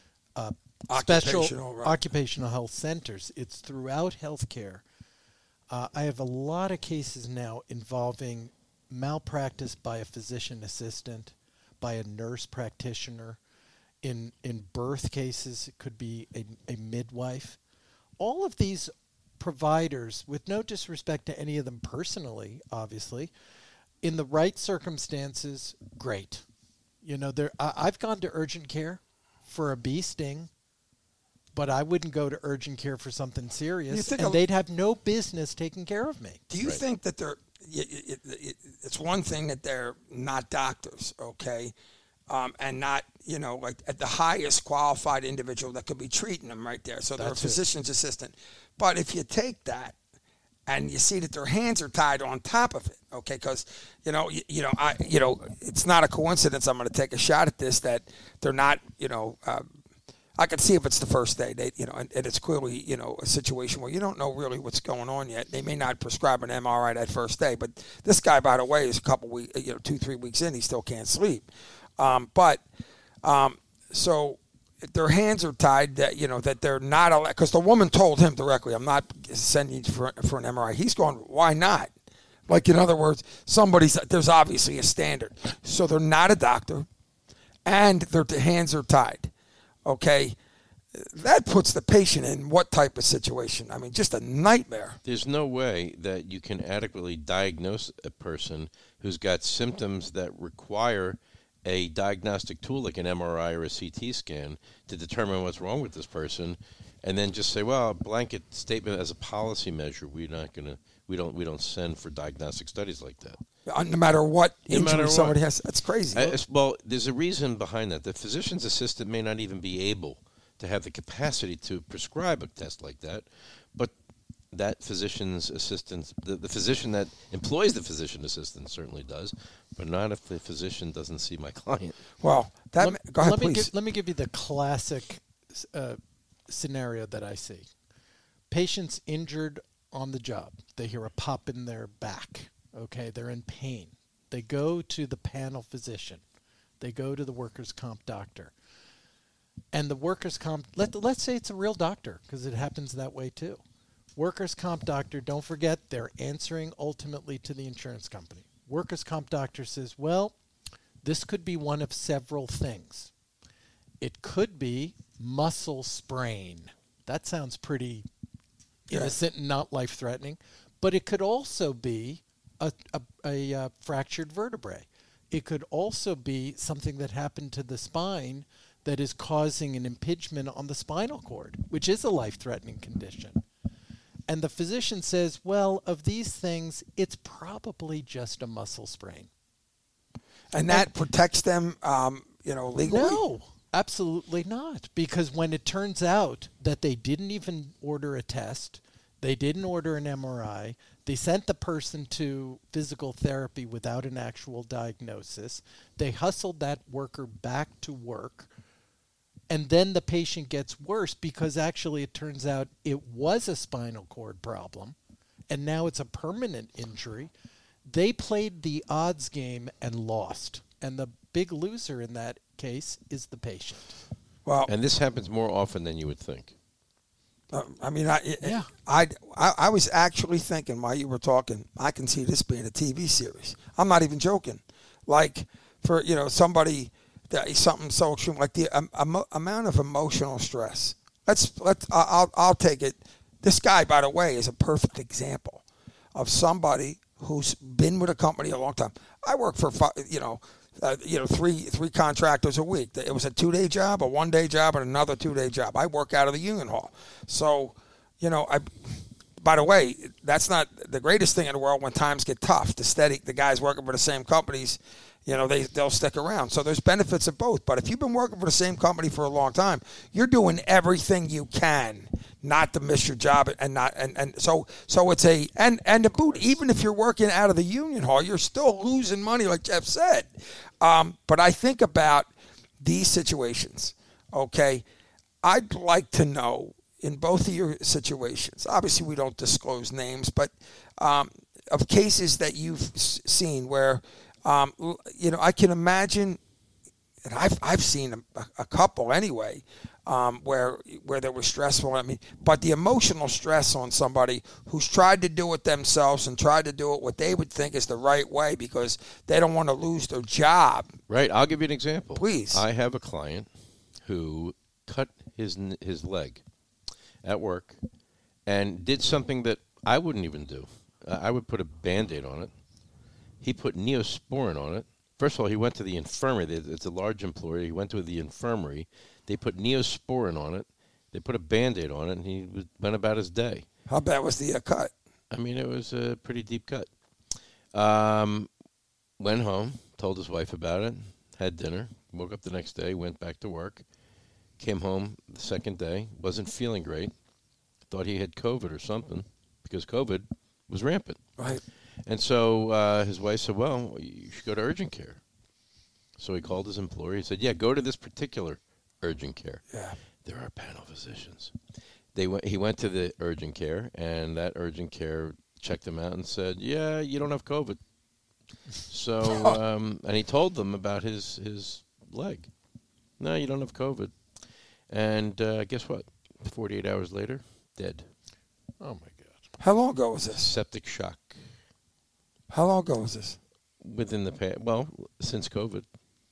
special occupational health centers. It's throughout healthcare. I have a lot of cases now involving malpractice by a physician assistant, by a nurse practitioner. In birth cases, it could be a midwife. All of these providers, with no disrespect to any of them personally, obviously, in the right circumstances, great. I've gone to urgent care for a bee sting, but I wouldn't go to urgent care for something serious, and they'd have no business taking care of me. Do you think that it's one thing that they're not doctors, okay, and not, like at the highest qualified individual that could be treating them right there. So they're a physician's assistant. But if you take that and you see that their hands are tied on top of it, okay, because, it's not a coincidence. I'm going to take a shot at this, that they're not, I can see if it's the first day, and it's clearly, a situation where you don't know really what's going on yet. They may not prescribe an MRI that first day, but this guy, by the way, is a couple weeks, 2-3 weeks in, he still can't sleep. So their hands are tied that, that they're not allowed, because the woman told him directly, I'm not sending you for an MRI. He's going, why not? Like, in other words, there's obviously a standard. So they're not a doctor, and their hands are tied. Okay? That puts the patient in what type of situation? I mean, just a nightmare. There's no way that you can adequately diagnose a person who's got symptoms that require a diagnostic tool like an MRI or a CT scan to determine what's wrong with this person, and then just say, well, a blanket statement as a policy measure, we don't send for diagnostic studies like that. No matter what injury matter somebody what. has. That's crazy. Well, there's a reason behind that. The physician's assistant may not even be able to have the capacity to prescribe a test like that, but that physician's assistant, the physician that employs the physician assistant certainly does, but not if the physician doesn't see my client. Well, go ahead, please. Let me give you the classic scenario that I see. Patients injured on the job. They hear a pop in their back. Okay, they're in pain. They go to the panel physician. They go to the workers' comp doctor. And the workers' comp, let's say it's a real doctor, because it happens that way too. Workers' comp doctor, don't forget, they're answering ultimately to the insurance company. Workers' comp doctor says, well, this could be one of several things. It could be muscle sprain. That sounds pretty innocent and not life-threatening. But it could also be a fractured vertebrae. It could also be something that happened to the spine that is causing an impingement on the spinal cord, which is a life-threatening condition. And the physician says, well, of these things, it's probably just a muscle sprain. And that protects them, legally? No, absolutely not. Because when it turns out that they didn't even order a test, they didn't order an MRI, they sent the person to physical therapy without an actual diagnosis, they hustled that worker back to work, and then the patient gets worse because actually it turns out it was a spinal cord problem, and now it's a permanent injury. They played the odds game and lost. And the big loser in that case is the patient. Well, And this happens more often than you would think. I was actually thinking while you were talking, I can see this being a TV series. I'm not even joking. Like, for, somebody... something so extreme, like the amount of emotional stress. I'll take it. This guy, by the way, is a perfect example of somebody who's been with a company a long time. I work for three contractors a week. It was a 2-day job, a 1-day job, and another 2-day job. I work out of the union hall. So, by the way, that's not the greatest thing in the world when times get tough. The guys working for the same companies, they'll stick around. So there's benefits of both. But if you've been working for the same company for a long time, you're doing everything you can not to miss your job, so it's and to boot, even if you're working out of the union hall, you're still losing money, like Jeff said. But I think about these situations. Okay, I'd like to know in both of your situations. Obviously, we don't disclose names, but of cases that you've seen where. I can imagine, and I've seen a couple anyway, where they were stressful. But the emotional stress on somebody who's tried to do it themselves and tried to do it what they would think is the right way because they don't want to lose their job. Right. I'll give you an example. Please. I have a client who cut his leg at work and did something that I wouldn't even do. I would put a Band-Aid on it. He put Neosporin on it. First of all, he went to the infirmary. It's a large employer. He went to the infirmary. They put Neosporin on it. They put a Band-Aid on it, and he went about his day. How bad was the cut? It was a pretty deep cut. Went home, told his wife about it, had dinner, woke up the next day, went back to work, came home the second day, wasn't feeling great, thought he had COVID or something because COVID was rampant. Right. And so his wife said, well, you should go to urgent care. So he called his employer. He said, yeah, go to this particular urgent care. Yeah. There are panel physicians. He went to the urgent care, and that urgent care checked him out and said, yeah, you don't have COVID. So, and he told them about his leg. No, you don't have COVID. And guess what? 48 hours later, dead. Oh, my God. How long ago was this? Septic shock. How long ago was this? Within the past, well, since COVID.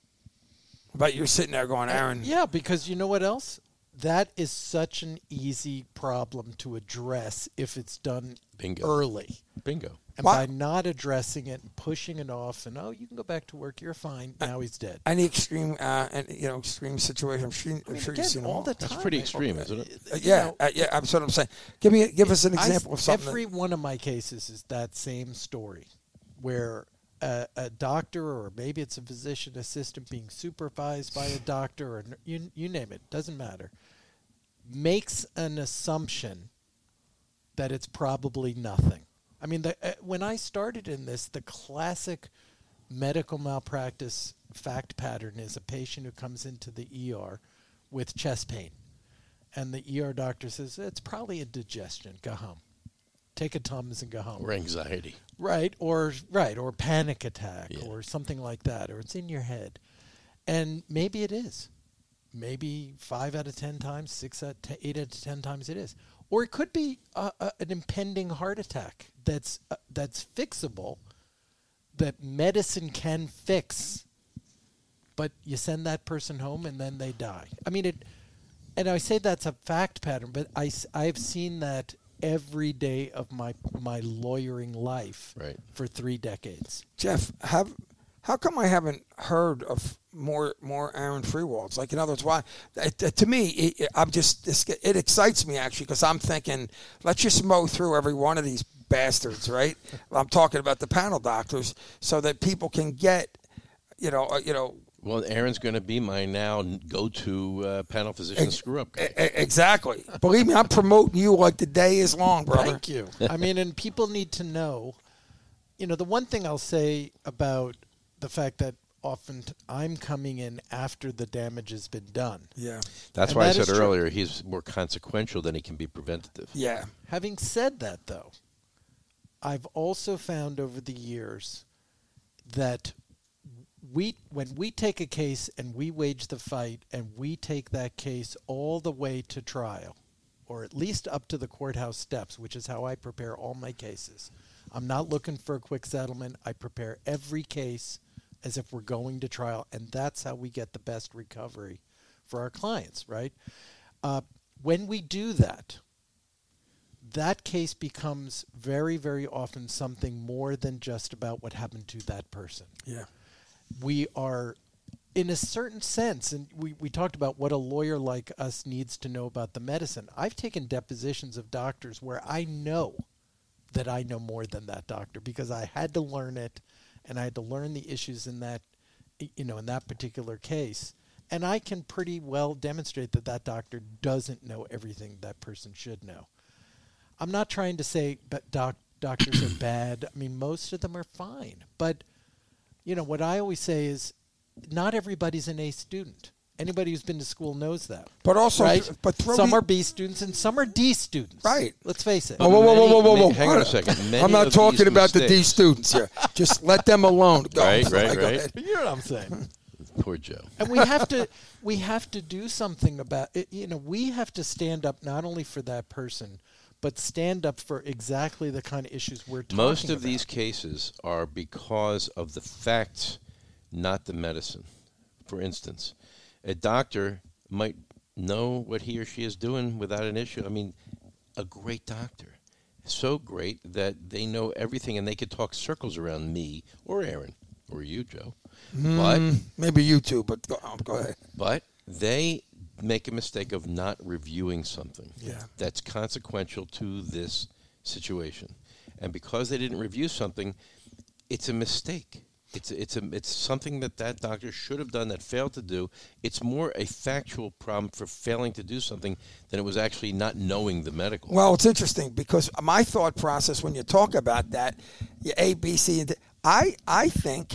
But you're sitting there going, Aaron. Yeah, because you know what else? That is such an easy problem to address if it's done Bingo. early. Bingo. And Why- by not addressing it and pushing it off and, you can go back to work, you're fine. Now he's dead. Any extreme, extreme situation. I'm sure I mean, you've again, seen them all the all. time. That's pretty extreme, isn't it? Yeah, that's what I'm saying. Give us an example of something. Every one of my cases is that same story, where a doctor, or maybe it's a physician assistant being supervised by a doctor, or you name it, doesn't matter, makes an assumption that it's probably nothing. I mean, when I started in this, the classic medical malpractice fact pattern is a patient who comes into the ER with chest pain. And the ER doctor says, it's probably indigestion. Go home. Take a Tums and go home. Or anxiety. Right, or panic attack, or something like that, or it's in your head. And maybe it is. Maybe 5 out of 10 times, 8 out of 10 times it is. Or it could be an impending heart attack that's fixable, that medicine can fix, but you send that person home and then they die. I mean, and I say that's a fact pattern, but I've seen that every day of my lawyering life for 3 decades. Jeff, how come I haven't heard of more Aaron Freewalds? Like, in other words, why? To me, it excites me, actually, because I'm thinking, let's just mow through every one of these bastards, right? I'm talking about the panel doctors, so that people can get, Well, Aaron's going to be my now go-to panel physician screw-up guy. Exactly. Believe me, I'm promoting you like the day is long, brother. Thank you. I mean, and people need to know, the one thing I'll say about the fact that often I'm coming in after the damage has been done. Yeah. That's And why I that said is true. earlier he's more consequential than he can be preventative. Yeah. Having said that, though, I've also found over the years that when we take a case and we wage the fight and we take that case all the way to trial, or at least up to the courthouse steps, which is how I prepare all my cases. I'm not looking for a quick settlement. I prepare every case as if we're going to trial, and that's how we get the best recovery for our clients, right? When we do that, that case becomes very, very often something more than just about what happened to that person. Yeah. We are, in a certain sense, and we talked about what a lawyer like us needs to know about the medicine. I've taken depositions of doctors where I know that I know more than that doctor because I had to learn it, and I had to learn the issues in that, in that particular case. And I can pretty well demonstrate that that doctor doesn't know everything that person should know. I'm not trying to say that doctors are bad. I mean, most of them are fine. But, what I always say is not everybody's an A student. Anybody who's been to school knows that. But also, right? Some are are B students and some are D students. Right. Let's face it. Whoa. Hang on a second. Many I'm not of talking these about the D mistakes- students here. Just let them alone. Go. Right. Go ahead. You know what I'm saying? Poor Joe. And we have to do something about it. We have to stand up not only for that person, but stand up for exactly the kind of issues we're talking about. Most of these cases are because of the facts, not the medicine. For instance, a doctor might know what he or she is doing without an issue. I mean, a great doctor. So great that they know everything and they could talk circles around me or Aaron or you, Joe. But Maybe you too, but go ahead. But they make a mistake of not reviewing something that's consequential to this situation. And because they didn't review something, it's a mistake. It's something that doctor should have done that failed to do. It's more a factual problem for failing to do something than it was actually not knowing the medical. Well, it's interesting because my thought process when you talk about that, A, B, C, and D, I think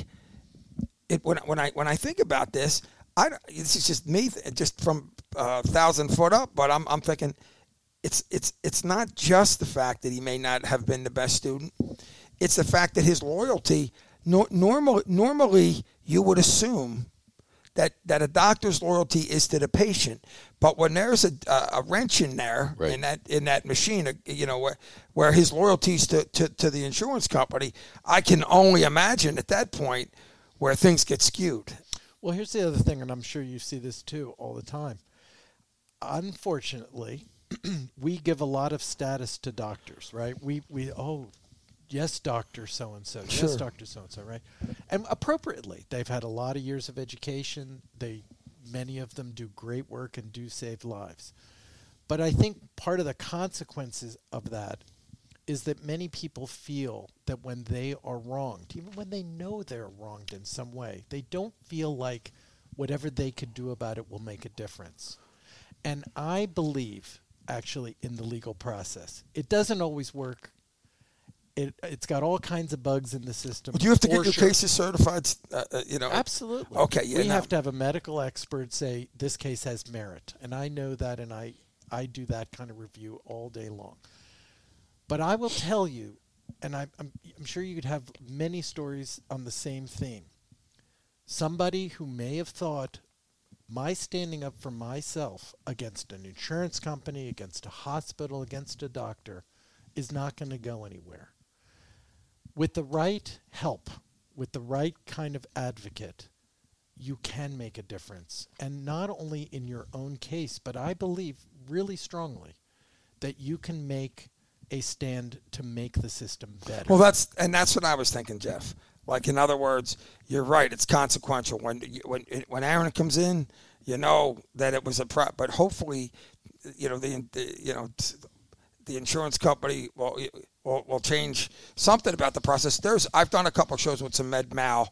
when I think about this, this is just me, just from 1,000 foot up. But I'm thinking, it's not just the fact that he may not have been the best student. It's the fact that his loyalty. Normally, you would assume that a doctor's loyalty is to the patient. But when there's a wrench in there, right, in that machine, where his loyalty is to the insurance company, I can only imagine at that point where things get skewed. Well, here's the other thing, and I'm sure you see this too all the time. Unfortunately, we give a lot of status to doctors, right? Yes, Dr. So-and-so. Sure. Yes, Dr. So-and-so, right? And appropriately, they've had a lot of years of education. Many of them do great work and do save lives. But I think part of the consequences of that is that many people feel that when they are wronged, even when they know they're wronged in some way, they don't feel like whatever they could do about it will make a difference. And I believe, actually, in the legal process. It doesn't always work. It's got all kinds of bugs in the system. Do you have to get your cases certified? Absolutely. Okay. Yeah, we have to have a medical expert say this case has merit, and I know that, and I do that kind of review all day long. But I will tell you, and I'm sure you could have many stories on the same theme. Somebody who may have thought my standing up for myself against an insurance company, against a hospital, against a doctor, is not going to go anywhere. With the right help, with the right kind of advocate, you can make a difference. And not only in your own case, but I believe really strongly that you can make a stand to make the system better. Well, that's what I was thinking, Jeff. Like, in other words, you're right. It's consequential. When Aaron comes in, you know that it was but hopefully, the insurance company will change something about the process. I've done a couple of shows with some med mal,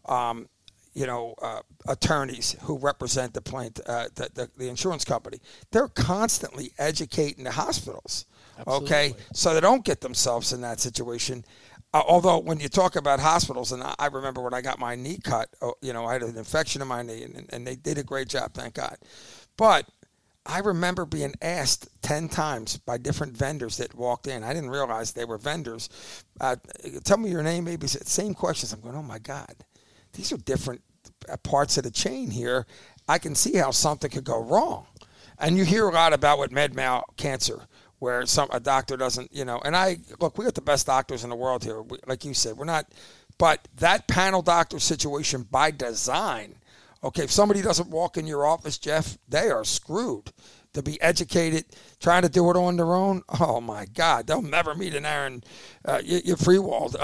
attorneys who represent the insurance company. They're constantly educating the hospitals. Absolutely. Okay, so they don't get themselves in that situation. Although when you talk about hospitals, and I remember when I got my knee cut, I had an infection in my knee, and they did a great job, thank God. But I remember being asked 10 times by different vendors that walked in. I didn't realize they were vendors. Tell me your name, maybe. Same questions. I'm going, oh, my God. These are different parts of the chain here. I can see how something could go wrong. And you hear a lot about with med mal cancer, where a doctor doesn't, and we got the best doctors in the world here. Like you said, we're not, but that panel doctor situation by design, okay, if somebody doesn't walk in your office, Jeff, they are screwed. To be educated, trying to do it on their own, oh my God, they'll never meet an Aaron. You're free-walled.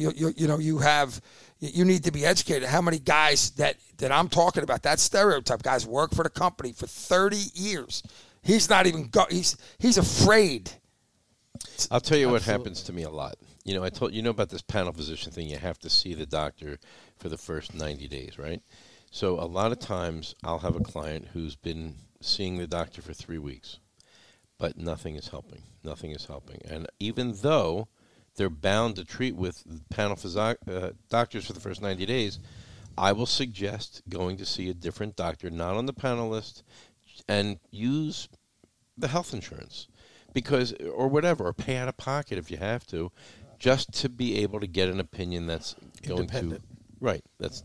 You need to be educated. How many guys that I'm talking about, that stereotype, guys work for the company for 30 years. He's not even he's afraid. I'll tell you what happens to me a lot. I told about this panel physician thing. You have to see the doctor for the first 90 days, right? So a lot of times I'll have a client who's been seeing the doctor for 3 weeks, but nothing is helping. Nothing is helping. And even though they're bound to treat with panel doctors for the first 90 days, I will suggest going to see a different doctor, not on the panel list, and use the health insurance or whatever, or pay out of pocket if you have to, just to be able to get an opinion that's going to that's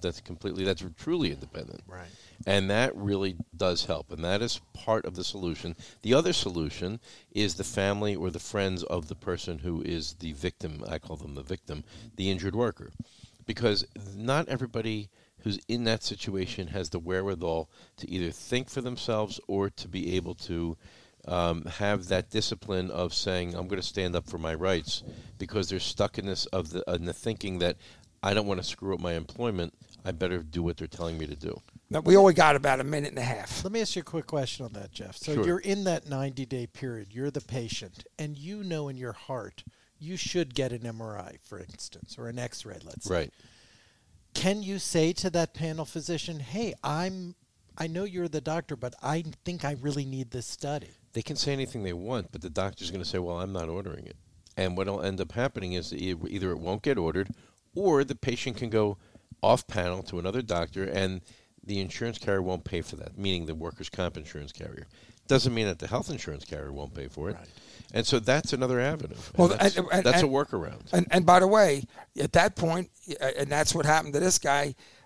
truly independent. Right. And that really does help, and that is part of the solution. The other solution is the family or the friends of the person who is the victim. I call them the victim, the injured worker, because not everybody who's in that situation has the wherewithal to either think for themselves or to be able to have that discipline of saying, I'm going to stand up for my rights, because they're stuck in the thinking that I don't want to screw up my employment. I better do what they're telling me to do. Now, we only got about a minute and a half. Let me ask you a quick question on that, Jeff. So Sure. You're in that 90-day period. You're the patient, and you know in your heart you should get an MRI, for instance, or an X-ray, let's say. Right. Can you say to that panel physician, hey, I know you're the doctor, but I think I really need this study? They can say anything they want, but the doctor's going to say, well, I'm not ordering it. And what will end up happening is either it won't get ordered, or the patient can go off panel to another doctor, and the insurance carrier won't pay for that, meaning the workers' comp insurance carrier. Doesn't mean that the health insurance carrier won't pay for it. Right. And so that's another avenue. Well, that's a workaround. And by the way, at that point, and that's what happened to this guy,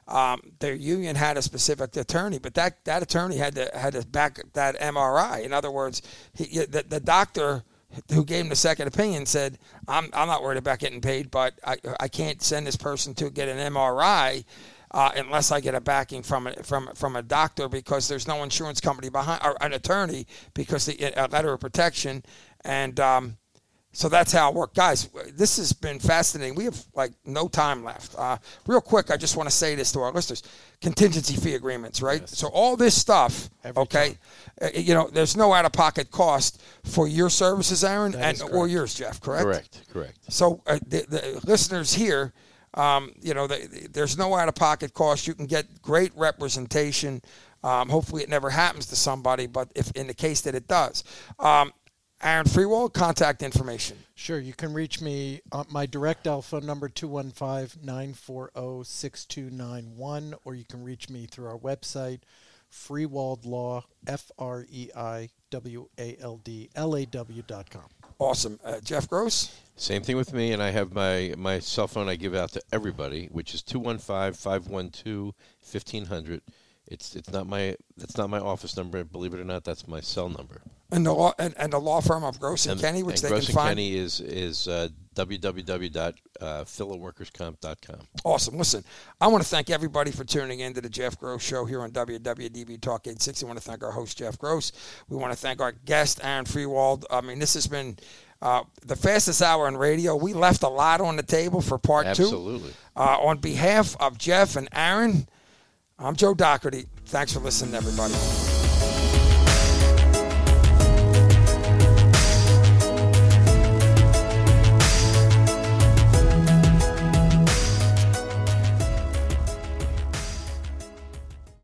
their union had a specific attorney, but that attorney had to back that MRI. In other words, the doctor who gave him the second opinion said, I'm not worried about getting paid, but I can't send this person to get an MRI unless I get a backing from a doctor, because there's no insurance company behind, or an attorney, because a letter of protection. And so that's how it worked. Guys, this has been fascinating. We have no time left. Real quick, I just want to say this to our listeners. Contingency fee agreements, right? Yes. So all this stuff, there's no out-of-pocket cost for your services, Aaron, or yours, Jeff, correct? Correct. So the listeners here, there's no out-of-pocket cost. You can get great representation. Hopefully it never happens to somebody, but if in the case that it does. Aaron Freewald, contact information. Sure. You can reach me on my direct dial phone number, 215-940-6291, or you can reach me through our website, Freewald Law, FREIWALDLAW.com. Awesome. Jeff Gross? Same thing with me, and I have my cell phone I give out to everybody, which is 215-512-1500. That's not my office number, believe it or not. That's my cell number. And the law firm of Gross and Kenny, which they Gross can find. And Kenny is www.philaworkerscomp.com. Awesome. Listen, I want to thank everybody for tuning in to the Jeff Gross Show here on WWDB Talk 860. I want to thank our host, Jeff Gross. We want to thank our guest, Aaron Freewald. I mean, this has been the fastest hour in radio. We left a lot on the table for part two. Absolutely. On behalf of Jeff and Aaron, I'm Joe Doherty. Thanks for listening, everybody.